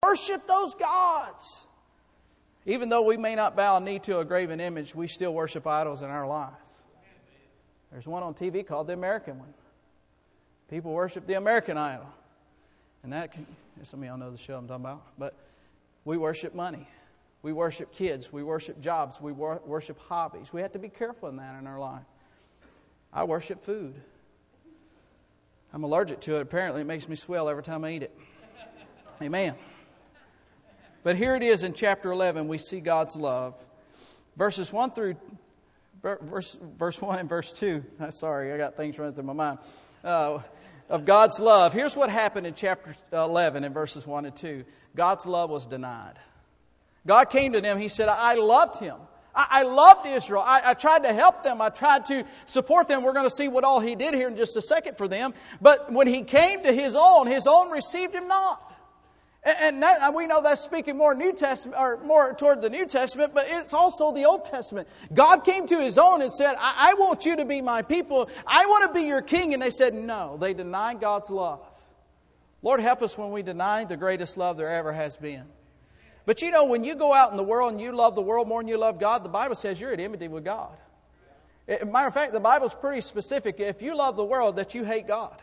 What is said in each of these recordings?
worship those gods. Even though we may not bow a knee to a graven image, we still worship idols in our life. There's one on TV called the American one. People worship the American idol. And some of y'all know the show I'm talking about. But we worship money. We worship kids. We worship jobs. We worship hobbies. We have to be careful in that in our life. I worship food. I'm allergic to it. Apparently, it makes me swell every time I eat it. Amen. But here it is in chapter 11. We see God's love. Verse 1 and verse 2. Sorry, I got things running through my mind. Of God's love. Here's what happened in chapter 11 in verses 1 and 2. God's love was denied. God came to them. He said, I loved him. I loved Israel. I tried to help them. I tried to support them. We're going to see what all he did here in just a second for them. But when he came to his own received him not. And we know that's speaking more New Testament or more toward the New Testament, but it's also the Old Testament. God came to his own and said, I want you to be my people. I want to be your king. And they said no. They denied God's love. Lord, help us when we deny the greatest love there ever has been. But you know, when you go out in the world and you love the world more than you love God, the Bible says you're at enmity with God. Matter of fact, the Bible's pretty specific. If you love the world, that you hate God.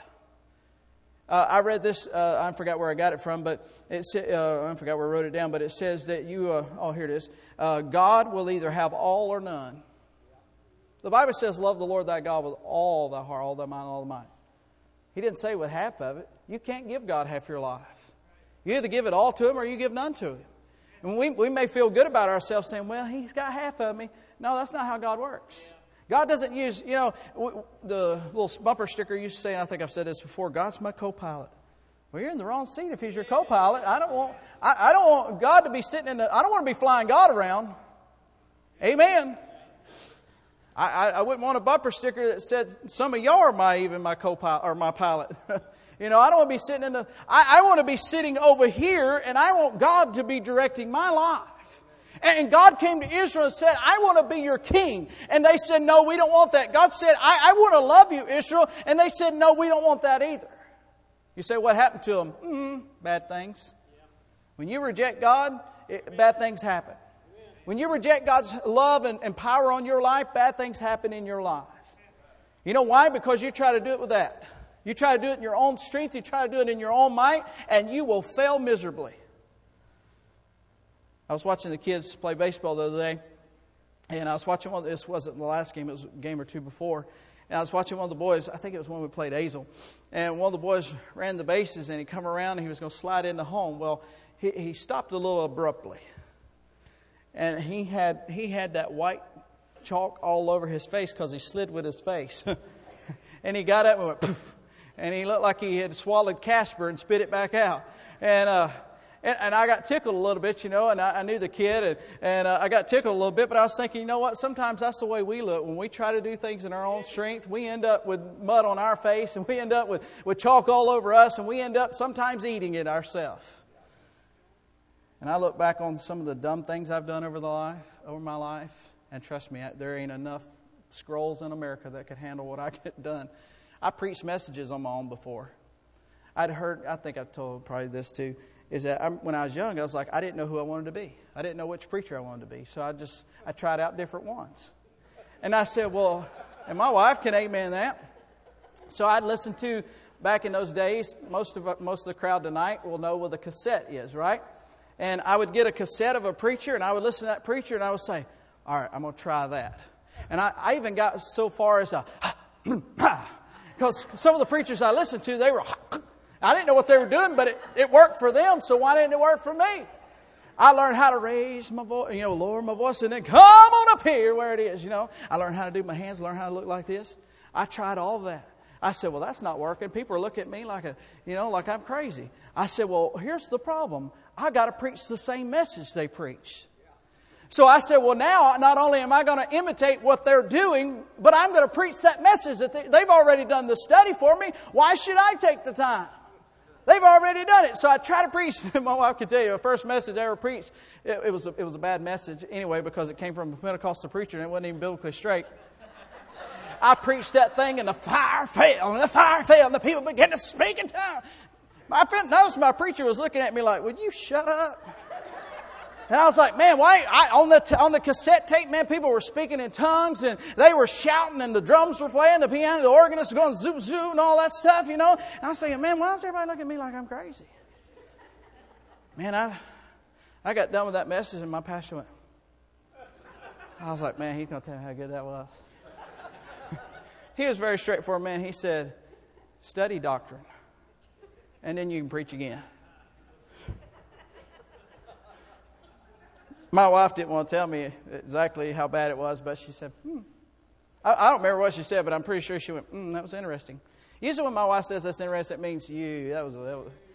I read this, I forgot where I got it from, but I forgot where I wrote it down, but it says that here it is. God will either have all or none. The Bible says, love the Lord thy God with all thy heart, all thy mind, all thy might. He didn't say with half of it. You can't give God half your life. You either give it all to him or you give none to him. And we may feel good about ourselves saying, well, he's got half of me. No, that's not how God works. God doesn't use, the little bumper sticker used to say, and I think I've said this before, God's my co-pilot. Well, you're in the wrong seat if he's your co-pilot. I don't want God to be sitting I don't want to be flying God around. Amen. I wouldn't want a bumper sticker that said, some of y'all are my co-pilot or my pilot. I don't want to be sitting I want to be sitting over here, and I want God to be directing my life. And God came to Israel and said, I want to be your king. And they said, no, we don't want that. God said, I want to love you, Israel. And they said, no, we don't want that either. You say, what happened to them? Bad things. When you reject God, bad things happen. When you reject God's love and power on your life, bad things happen in your life. You know why? Because you try to do it with that. You try to do it in your own strength. You try to do it in your own might. And you will fail miserably. I was watching the kids play baseball the other day, and I was watching this wasn't the last game, it was a game or two before, and I was watching one of the boys, I think it was when we played Hazel, and one of the boys ran the bases, and he come around, and he was going to slide into home. Well, he stopped a little abruptly, and he had that white chalk all over his face because he slid with his face. And he got up and went, poof, and he looked like he had swallowed Casper and spit it back out. And I got tickled a little bit, and I knew the kid, and I got tickled a little bit, but I was thinking, you know what, sometimes that's the way we look. When we try to do things in our own strength, we end up with mud on our face, and we end up with chalk all over us, and we end up sometimes eating it ourselves. And I look back on some of the dumb things I've done over my life, and trust me, there ain't enough scrolls in America that could handle what I get done. I preached messages on my own before. I think I've told probably this too, is that when I was young, I was like, I didn't know who I wanted to be. I didn't know which preacher I wanted to be. So I tried out different ones. And I said, well, and my wife can amen that. So I'd listen to, back in those days, most of the crowd tonight will know what a cassette is, right? And I would get a cassette of a preacher, and I would listen to that preacher, and I would say, all right, I'm going to try that. And I even got so far as because some of the preachers I listened to, they were... I didn't know what they were doing, but it worked for them, so why didn't it work for me? I learned how to raise my voice, lower my voice, and then come on up here where it is, I learned how to do my hands, learned how to look like this. I tried all of that. I said, well, that's not working. People are looking at me like I'm crazy. I said, well, here's the problem. I got to preach the same message they preach. So I said, well, now not only am I going to imitate what they're doing, but I'm going to preach that message that they've already done the study for me. Why should I take the time? They've already done it. So I try to preach. My wife can tell you, the first message I ever preached, it was a bad message anyway because it came from a Pentecostal preacher and it wasn't even biblically straight. I preached that thing and the fire fell, and the fire fell, and the people began to speak in tongues. I noticed my preacher was looking at me like, would you shut up? And I was like, man, why? On the cassette tape, man, people were speaking in tongues and they were shouting and the drums were playing, the piano, the organist was going zoop, zoop and all that stuff, you know. And I was thinking, man, why is everybody looking at me like I'm crazy? Man, I got done with that message and my pastor went, I was like, man, he's going to tell me how good that was. He was a very straightforward man. He said, study doctrine and then you can preach again. My wife didn't want to tell me exactly how bad it was, but she said, I don't remember what she said, but I'm pretty sure she went, that was interesting. Usually when my wife says that's interesting, it means you. That was.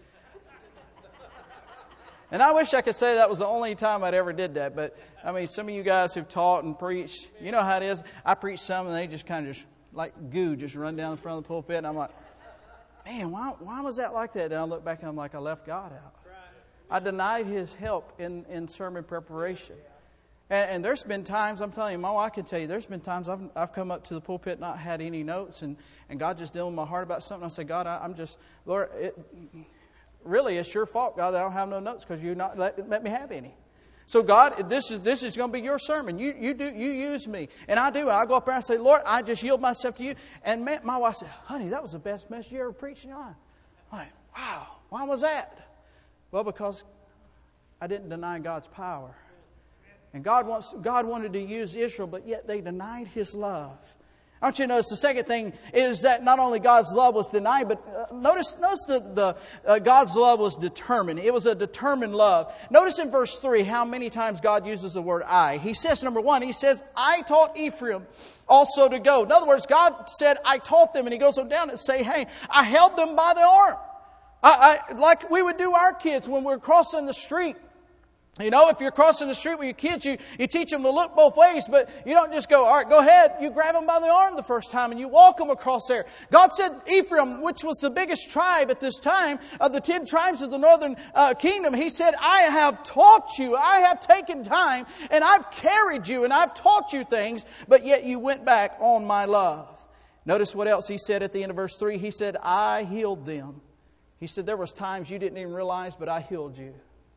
And I wish I could say that was the only time I'd ever did that. But, I mean, some of you guys who've taught and preached, you know how it is. I preach some and they just kind of just, like goo, just run down in front of the pulpit. And I'm like, man, why was that like that? Then I look back and I'm like, I left God out. I denied His help in sermon preparation. And there's been times, I'm telling you, my wife can tell you, there's been times I've come up to the pulpit not had any notes, and God just dealing with my heart about something. I say, God, I'm just, Lord, really it's your fault, God, that I don't have no notes because you not let me have any. So God, this is going to be your sermon. You use me. And I do. I go up there and I say, Lord, I just yield myself to you. And my wife said, honey, that was the best message you ever preached in your life. I'm like, wow, why was that? Well, because I didn't deny God's power. And God wanted to use Israel, but yet they denied His love. I want you to notice the second thing is that not only God's love was denied, but notice that God's love was determined. It was a determined love. Notice in verse 3 how many times God uses the word I. He says, number one, He says, I taught Ephraim also to go. In other words, God said, I taught them. And He goes on down and say, hey, I held them by the arm. Like we would do our kids when we're crossing the street. You know, if you're crossing the street with your kids, you teach them to look both ways, but you don't just go, all right, go ahead. You grab them by the arm the first time and you walk them across there. God said Ephraim, which was the biggest tribe at this time of the 10 tribes of the northern kingdom, He said, I have taught you, I have taken time, and I've carried you, and I've taught you things, but yet you went back on my love. Notice what else He said at the end of verse 3. He said, I healed them. He said, there was times you didn't even realize, but I healed you.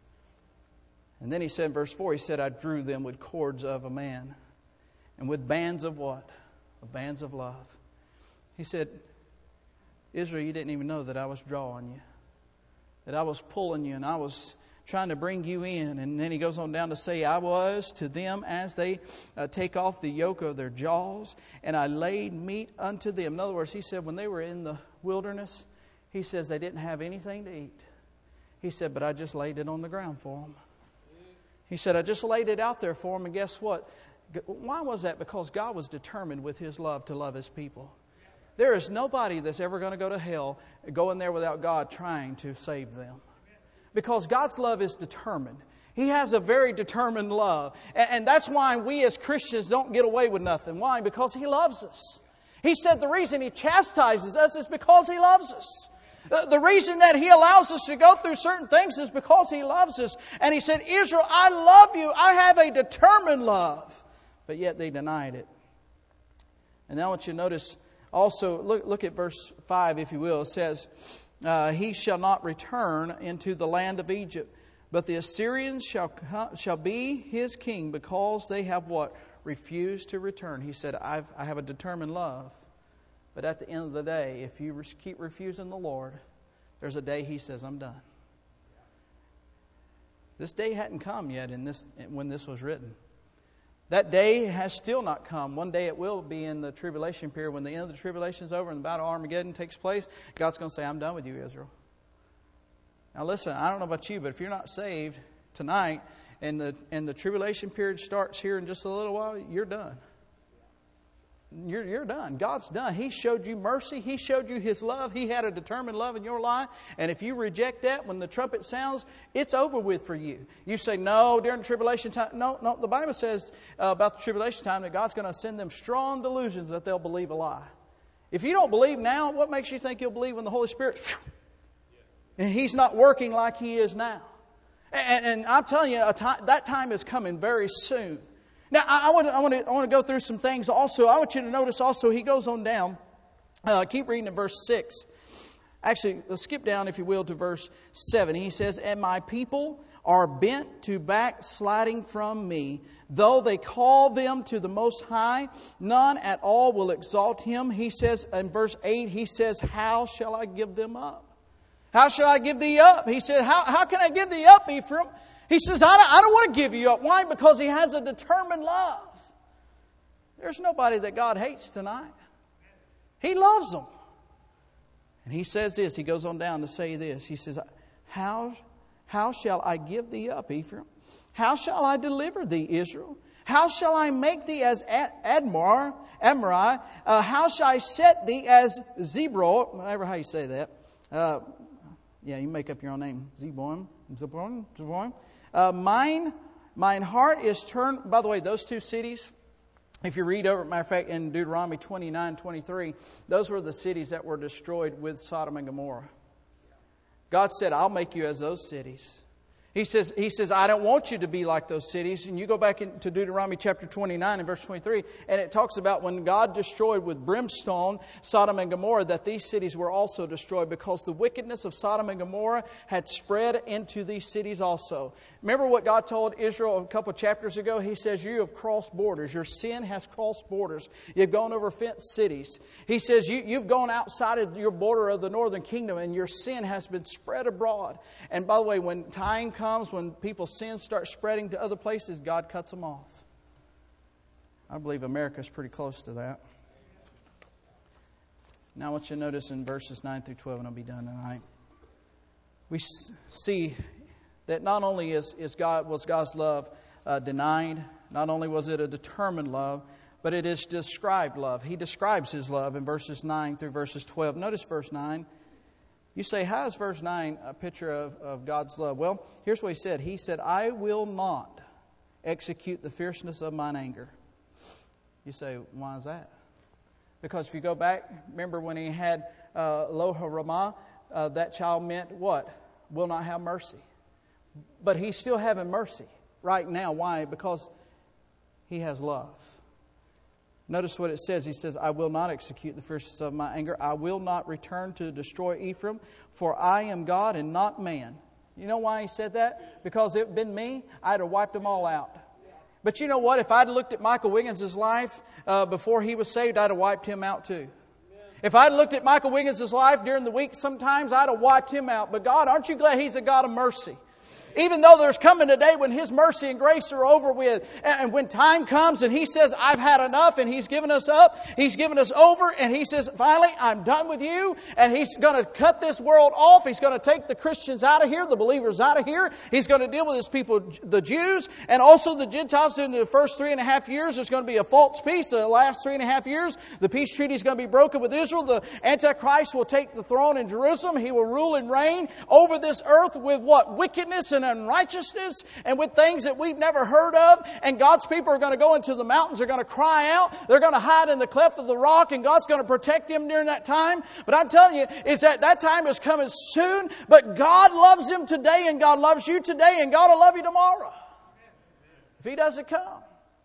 And then He said in verse 4, He said, I drew them with cords of a man. And with bands of what? Bands of love. He said, Israel, you didn't even know that I was drawing you. That I was pulling you and I was trying to bring you in. And then He goes on down to say, I was to them as they take off the yoke of their jaws. And I laid meat unto them. In other words, He said when they were in the wilderness, He says they didn't have anything to eat. He said, but I just laid it on the ground for them. He said, I just laid it out there for them, and guess what? Why was that? Because God was determined with His love to love His people. There is nobody that's ever going to go to hell going there without God trying to save them. Because God's love is determined. He has a very determined love. And that's why we as Christians don't get away with nothing. Why? Because He loves us. He said the reason He chastises us is because He loves us. The reason that He allows us to go through certain things is because He loves us. And He said, Israel, I love you. I have a determined love. But yet they denied it. And now I want you to notice also, look at verse 5, if you will. It says, He shall not return into the land of Egypt, but the Assyrians shall be His king because they have what? Refused to return. He said, I have a determined love. But at the end of the day, if you keep refusing the Lord, there's a day He says, I'm done. This day hadn't come yet when this was written. That day has still not come. One day it will be in the tribulation period. When the end of the tribulation is over and the battle of Armageddon takes place, God's going to say, I'm done with you, Israel. Now listen, I don't know about you, but if you're not saved tonight and the tribulation period starts here in just a little while, you're done. You're done. God's done. He showed you mercy. He showed you His love. He had a determined love in your life. And if you reject that, when the trumpet sounds, it's over with for you. You say, no, during the tribulation time. No, the Bible says about the tribulation time that God's going to send them strong delusions that they'll believe a lie. If you don't believe now, what makes you think you'll believe when the Holy Spirit, and He's not working like He is now? And I'm telling you, that time is coming very soon. Now, I want to go through some things also. I want you to notice also, he goes on down. Keep reading in verse 6. Actually, let's skip down, if you will, to verse 7. He says, and my people are bent to backsliding from me. Though they call them to the Most High, none at all will exalt him. He says in verse 8, he says, how shall I give them up? How shall I give thee up? He said, how can I give thee up, Ephraim? He says, I don't want to give you up. Why? Because he has a determined love. There's nobody that God hates tonight. He loves them. And he says this, he goes on down to say this. He says, how shall I give thee up, Ephraim? How shall I deliver thee, Israel? How shall I make thee as Amori? How shall I set thee as Zebro? Whatever how you say that. Yeah, you make up your own name. Zeboim. Mine heart is turned. By the way, those two cities, if you read over, matter of fact, in Deuteronomy 29:23, those were the cities that were destroyed with Sodom and Gomorrah. God said, I'll make you as those cities. He says, I don't want you to be like those cities. And you go back into Deuteronomy chapter 29 and verse 23, and it talks about when God destroyed with brimstone Sodom and Gomorrah, that these cities were also destroyed because the wickedness of Sodom and Gomorrah had spread into these cities also. Remember what God told Israel a couple of chapters ago? He says, you have crossed borders. Your sin has crossed borders. You've gone over fenced cities. He says, you've gone outside of your border of the northern kingdom, and your sin has been spread abroad. And by the way, when time comes, when people's sins start spreading to other places, God cuts them off. I believe America's pretty close to that. Now I want you to notice in verses 9 through 12, and I'll be done tonight. We see that not only was God's love denied, not only was it a determined love, but it is described love. He describes His love in verses 9 through verses 12. Notice verse 9. You say, how is verse 9 a picture of God's love? Well, here's what He said. He said, I will not execute the fierceness of mine anger. You say, why is that? Because if you go back, remember when He had Lo-ha-Ramah, that child meant what? Will not have mercy. But He's still having mercy right now. Why? Because He has love. Notice what it says. He says, I will not execute the fierceness of my anger. I will not return to destroy Ephraim, for I am God and not man. You know why He said that? Because if it had been me, I'd have wiped them all out. But you know what? If I'd looked at Michael Wiggins' life before he was saved, I'd have wiped him out too. If I'd looked at Michael Wiggins' life during the week, sometimes I'd have wiped him out. But God, aren't you glad He's a God of mercy? Even though there's coming a day when His mercy and grace are over with. And when time comes and He says, I've had enough, and He's given us up, He's given us over, and He says, finally, I'm done with you. And He's going to cut this world off. He's going to take the Christians out of here, the believers out of here. He's going to deal with His people, the Jews, and also the Gentiles. In the first 3.5 years, there's going to be a false peace. The last 3.5 years, the peace treaty is going to be broken with Israel. The Antichrist will take the throne in Jerusalem. He will rule and reign over this earth with what? Wickedness and unrighteousness, and with things that we've never heard of. And God's people are going to go into the mountains. They're going to cry out. They're going to hide in the cleft of the rock, and God's going to protect them during that time. But I'm telling you, is that time is coming soon. But God loves them today, and God loves you today, and God will love you tomorrow if He doesn't come.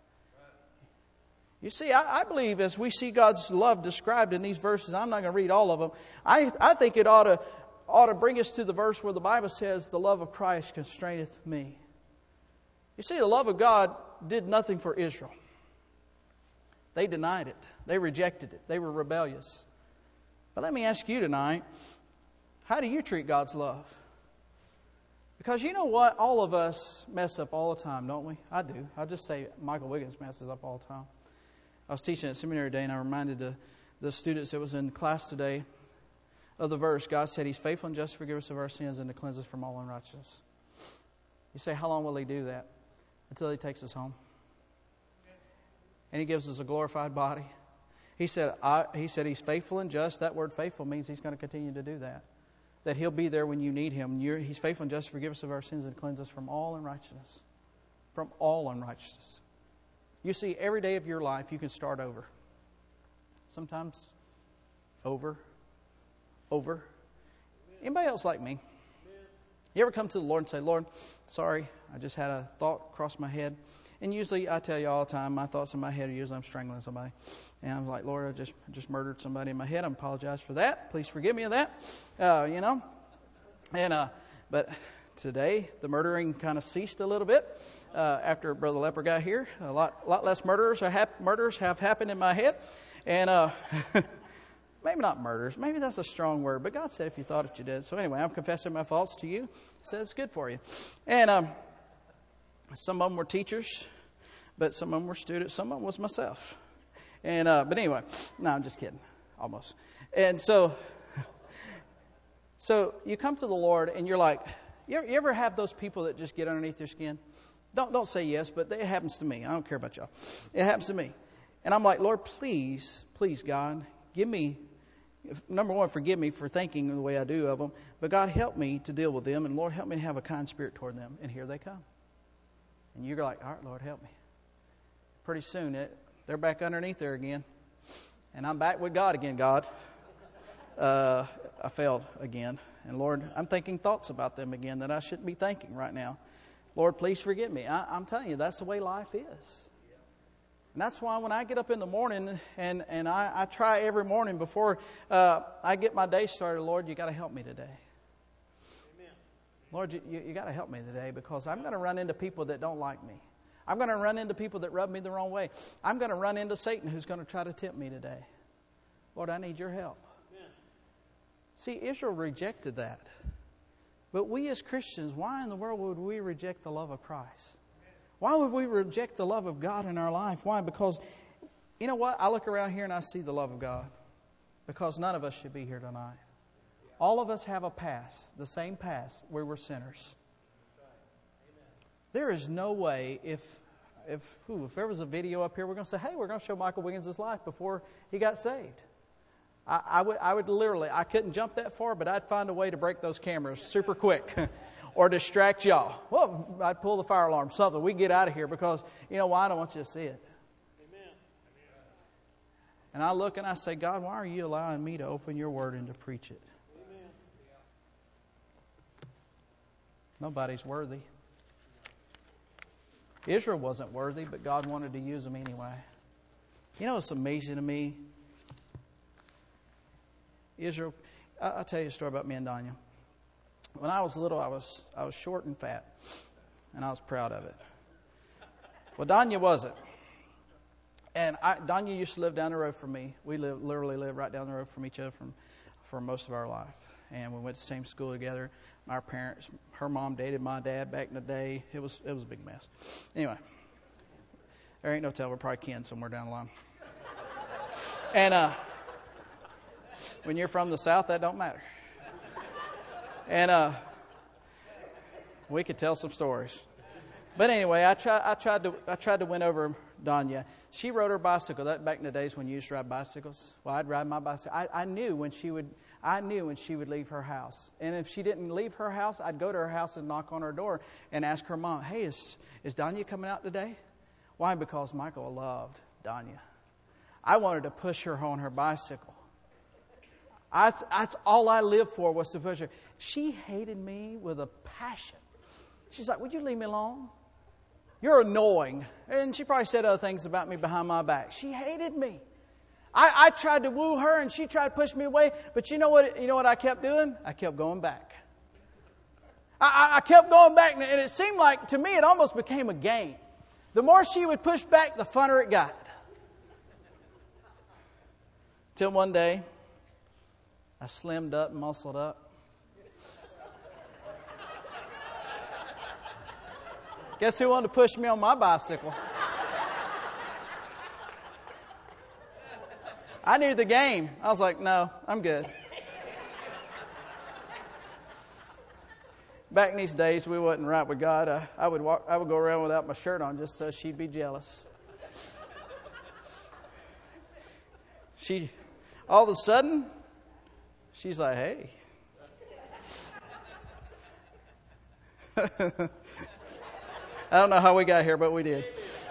You see, I believe as we see God's love described in these verses, I'm not going to read all of them. I think it ought to bring us to the verse where the Bible says, the love of Christ constraineth me. You see, the love of God did nothing for Israel. They denied it. They rejected it. They were rebellious. But let me ask you tonight, how do you treat God's love? Because you know what? All of us mess up all the time, don't we? I do. I'll just say Michael Wiggins messes up all the time. I was teaching at seminary today, and I reminded the students that was in class today of the verse. God said He's faithful and just to forgive us of our sins and to cleanse us from all unrighteousness. You say, how long will He do that? Until He takes us home. And He gives us a glorified body. He said He's faithful and just. That word faithful means He's going to continue to do that. That He'll be there when you need Him. He's faithful and just to forgive us of our sins and cleanse us from all unrighteousness. From all unrighteousness. You see, every day of your life you can start over. Sometimes over. Anybody else like me? You ever come to the Lord and say, Lord, sorry, I just had a thought cross my head. And usually, I tell you all the time, my thoughts in my head are usually I'm strangling somebody. And I'm like, Lord, I just murdered somebody in my head. I apologize for that. Please forgive me of that. But today, the murdering kind of ceased a little bit after Brother Leper got here. A lot less murders have happened in my head. And maybe not murders. Maybe that's a strong word. But God said if you thought it, you did. So anyway, I'm confessing my faults to you. He says it's good for you. And some of them were teachers, but some of them were students. Some of them was myself. And but anyway, no, I'm just kidding, almost. And so you come to the Lord, and you're like, you ever have those people that just get underneath your skin? Don't say yes, but it happens to me. I don't care about y'all. It happens to me, and I'm like, Lord, please, God, give me. Number one, forgive me for thinking the way I do of them. But God, help me to deal with them, and Lord, help me to have a kind spirit toward them. And here they come. And you're like, all right, Lord, help me. Pretty soon, they're back underneath there again. And I'm back with God again, God. I failed again. And Lord, I'm thinking thoughts about them again that I shouldn't be thinking right now. Lord, please forgive me. I'm telling you, that's the way life is. And that's why when I get up in the morning, and I try every morning before I get my day started, Lord, you got to help me today. Lord, you got to help me today, because I'm going to run into people that don't like me. I'm going to run into people that rub me the wrong way. I'm going to run into Satan, who's going to try to tempt me today. Lord, I need your help. Amen. See, Israel rejected that. But we as Christians, why in the world would we reject the love of Christ? Why would we reject the love of God in our life? Why? Because, you know what? I look around here and I see the love of God. Because none of us should be here tonight. All of us have a past, the same past, where we're sinners. There is no way if there was a video up here, we're going to say, hey, we're going to show Michael Wiggins' life before he got saved. I would literally, I couldn't jump that far, but I'd find a way to break those cameras super quick or distract y'all. Well, I'd pull the fire alarm, something. We get out of here because, you know why? I don't want you to see it. Amen. And I look and I say, God, why are you allowing me to open your word and to preach it? Nobody's worthy. Israel wasn't worthy, but God wanted to use them anyway. You know what's amazing to me? Israel, I'll tell you a story about me and Danya. When I was little, I was short and fat, and I was proud of it. Well, Danya wasn't. And Danya used to live down the road from me. We literally lived right down the road from each other for most of our life. And we went to the same school together. Our parents, her mom dated my dad back in the day. It was a big mess. Anyway, there ain't no tell. We're probably kin somewhere down the line. And when you're from the South, that don't matter. And we could tell some stories. But anyway, I tried to win over Danya. She rode her bicycle. That back in the days when you used to ride bicycles. Well, I'd ride my bicycle. I knew when she would leave her house. And if she didn't leave her house, I'd go to her house and knock on her door and ask her mom, hey, is Danya coming out today? Why? Because Michael loved Danya. I wanted to push her on her bicycle. That's all I lived for, was to push her. She hated me with a passion. She's like, would you leave me alone? You're annoying. And she probably said other things about me behind my back. She hated me. I tried to woo her, and she tried to push me away. But you know what I kept doing? I kept going back. I kept going back, and it seemed like, to me, it almost became a game. The more she would push back, the funner it got. Till one day, I slimmed up and muscled up. Guess who wanted to push me on my bicycle? I knew the game. I was like, no, I'm good. Back in these days, we wasn't right with God. I would go around without my shirt on just so she'd be jealous. All of a sudden, she's like, hey. I don't know how we got here, but we did.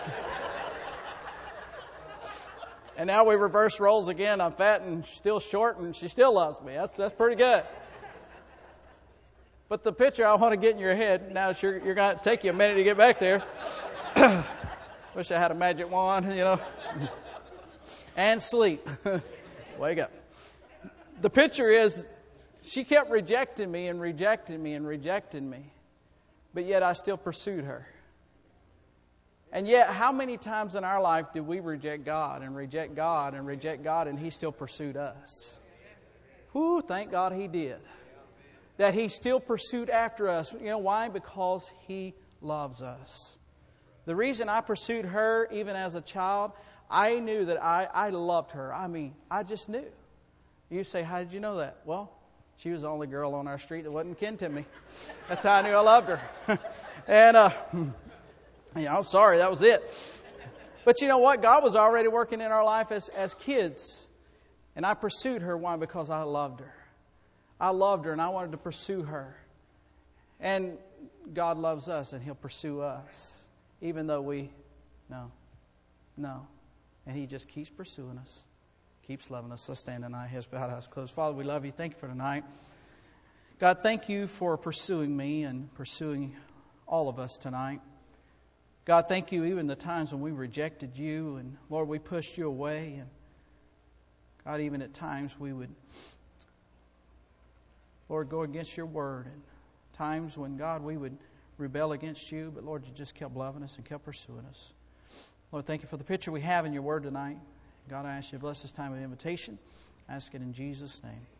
And now we reverse roles again. I'm fat and still short, and she still loves me. That's pretty good. But the picture I want to get in your head, now you're going to take you a minute to get back there. Wish I had a magic wand, And sleep. Wake up. The picture is, she kept rejecting me and rejecting me and rejecting me. But yet I still pursued her. And yet, how many times in our life did we reject God and reject God and reject God, and He still pursued us? Whew, thank God He did. That He still pursued after us. You know why? Because He loves us. The reason I pursued her, even as a child, I knew that I loved her. I mean, I just knew. You say, how did you know that? Well, she was the only girl on our street that wasn't kin to me. That's how I knew I loved her. And, sorry, that was it. But you know what? God was already working in our life as kids. And I pursued her. Why? Because I loved her. I loved her and I wanted to pursue her. And God loves us and He'll pursue us. Even though no. And He just keeps pursuing us. Keeps loving us. Let's stand tonight. Heads bowed, eyes closed. Father, we love You. Thank You for tonight. God, thank You for pursuing me and pursuing all of us tonight. God, thank You even the times when we rejected You and, Lord, we pushed You away. And God, even at times we would, Lord, go against Your word. And times when, God, we would rebel against You. But, Lord, You just kept loving us and kept pursuing us. Lord, thank You for the picture we have in Your word tonight. God, I ask You to bless this time of invitation. I ask it in Jesus' name.